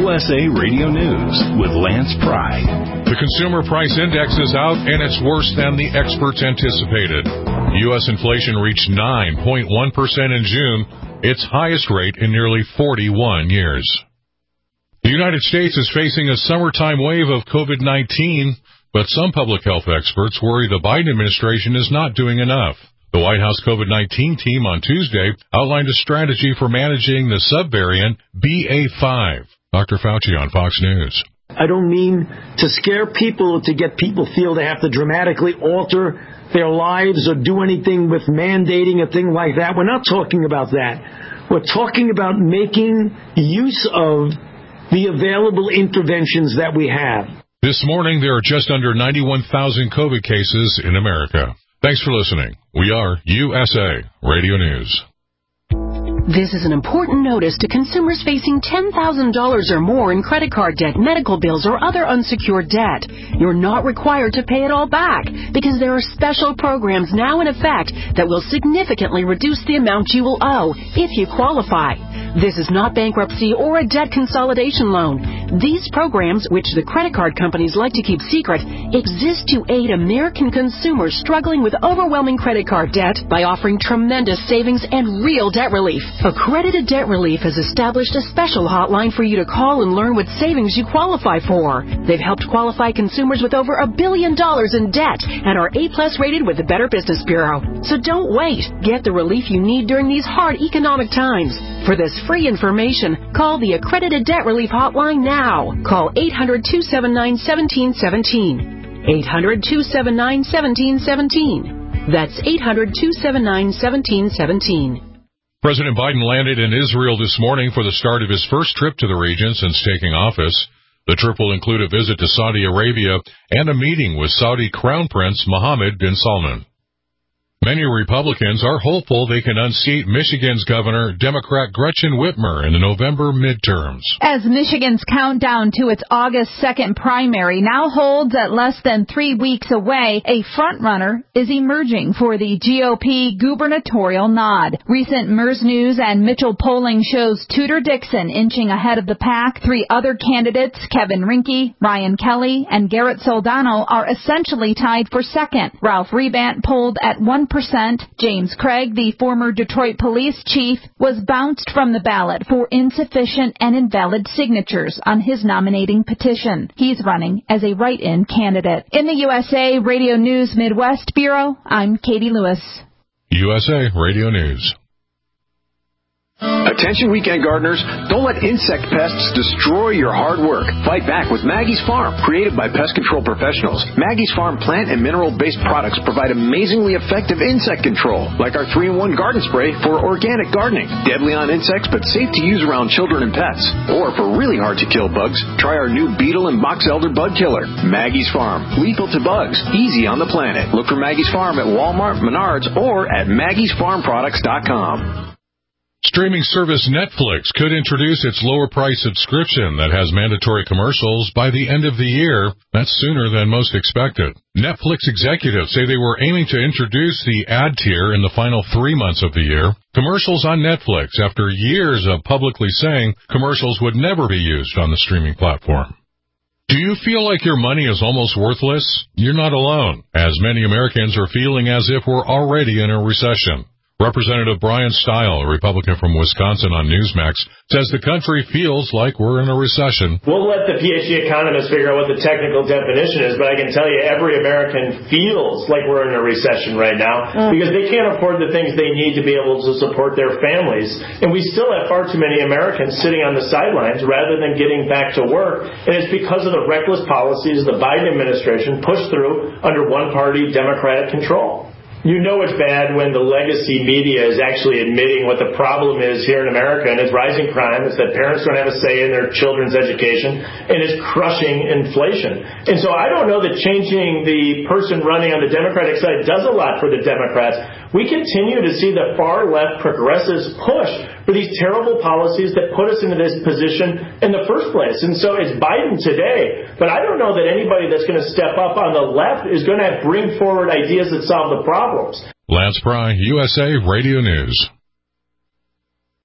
USA Radio News with Lance Pry. The Consumer Price Index is out, and it's worse than the experts anticipated. U.S. inflation reached 9.1% in June, its highest rate in nearly 41 years. The United States is facing a summertime wave of COVID-19, but some public health experts worry the Biden administration is not doing enough. The White House COVID-19 team on Tuesday outlined a strategy for managing the subvariant BA.5. Dr. Fauci on Fox News. I don't mean to scare people, to get people feel they have to dramatically alter their lives or do anything with mandating a thing like that. We're not talking about that. We're talking about making use of the available interventions that we have. This morning, there are just under 91,000 COVID cases in America. Thanks for listening. We are USA Radio News. This is an important notice to consumers facing $10,000 or more in credit card debt, medical bills, or other unsecured debt. You're not required to pay it all back because there are special programs now in effect that will significantly reduce the amount you will owe if you qualify. This is not bankruptcy or a debt consolidation loan. These programs, which the credit card companies like to keep secret, exist to aid American consumers struggling with overwhelming credit card debt by offering tremendous savings and real debt relief. Accredited Debt Relief has established a special hotline for you to call and learn what savings you qualify for. They've helped qualify consumers with over $1 billion in debt and are A+ rated with the Better Business Bureau. So don't wait. Get the relief you need during these hard economic times. For this free information, call the Accredited Debt Relief Hotline now. Call 800-279-1717. 800-279-1717. That's 800-279-1717. President Biden landed in Israel this morning for the start of his first trip to the region since taking office. The trip will include a visit to Saudi Arabia and a meeting with Saudi Crown Prince Mohammed bin Salman. Many Republicans are hopeful they can unseat Michigan's governor, Democrat Gretchen Whitmer, in the November midterms. As Michigan's countdown to its August 2nd primary now holds at less than 3 weeks away, a frontrunner is emerging for the GOP gubernatorial nod. Recent MERS News and Mitchell polling shows Tudor Dixon inching ahead of the pack. 3 other candidates, Kevin Rinke, Ryan Kelly, and Garrett Soldano, are essentially tied for second. Ralph Rebant polled at 1%. James Craig, the former Detroit police chief, was bounced from the ballot for insufficient and invalid signatures on his nominating petition. He's running as a write-in candidate. In the USA Radio News Midwest Bureau, I'm Katie Lewis. USA Radio News. Attention weekend gardeners, don't let insect pests destroy your hard work. Fight back with Maggie's Farm, created by pest control professionals. Maggie's Farm plant and mineral-based products provide amazingly effective insect control, like our 3-in-1 garden spray for organic gardening. Deadly on insects, but safe to use around children and pets. Or for really hard-to-kill bugs, try our new beetle and box elder bug killer. Maggie's Farm, lethal to bugs, easy on the planet. Look for Maggie's Farm at Walmart, Menards, or at MaggiesFarmProducts.com. Streaming service Netflix could introduce its lower price subscription that has mandatory commercials by the end of the year. That's sooner than most expected. Netflix executives say they were aiming to introduce the ad tier in the final 3 months of the year. Commercials on Netflix after years of publicly saying commercials would never be used on the streaming platform. Do you feel like your money is almost worthless? You're not alone, as many Americans are feeling as if we're already in a recession. Representative Brian Stile, a Republican from Wisconsin on Newsmax, says the country feels like we're in a recession. We'll let the PhD economists figure out what the technical definition is, but I can tell you every American feels like we're in a recession right now because they can't afford the things they need to be able to support their families. And we still have far too many Americans sitting on the sidelines rather than getting back to work. And it's because of the reckless policies the Biden administration pushed through under one-party Democratic control. You know it's bad when the legacy media is actually admitting what the problem is here in America, and it's rising crime. It's that parents don't have a say in their children's education, and it's crushing inflation. And so I don't know that changing the person running on the Democratic side does a lot for the Democrats. We continue to see the far-left progressives push for these terrible policies that put us into this position in the first place. And so it's Biden today, but I don't know that anybody that's going to step up on the left is going to bring forward ideas that solve the problems. Lance Pry, USA Radio News.